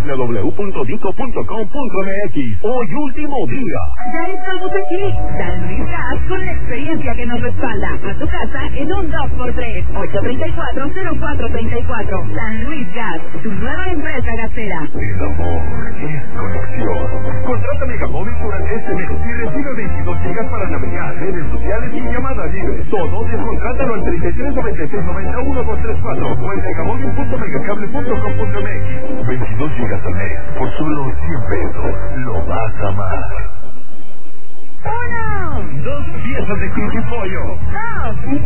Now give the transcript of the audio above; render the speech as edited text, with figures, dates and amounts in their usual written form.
www.dico.com.mx. Hoy último día. Ya estamos aquí. San Luis Gas, con la experiencia que nos respalda. A tu casa en un 2x3. 834-0434. San Luis Gas, tu nueva empresa gasera. El amor es conexión. Contrata Megamóvil durante este mes y recibe 22 gigas para navegar, redes sociales y llamadas libres. Todo descontrátalo al 3396-91234 o en megamóvil.megacable.com.mx. 22 gigas al mes por solo 100 pesos. Lo vas a amar. 1. 2 piezas de cruz y pollo. 2.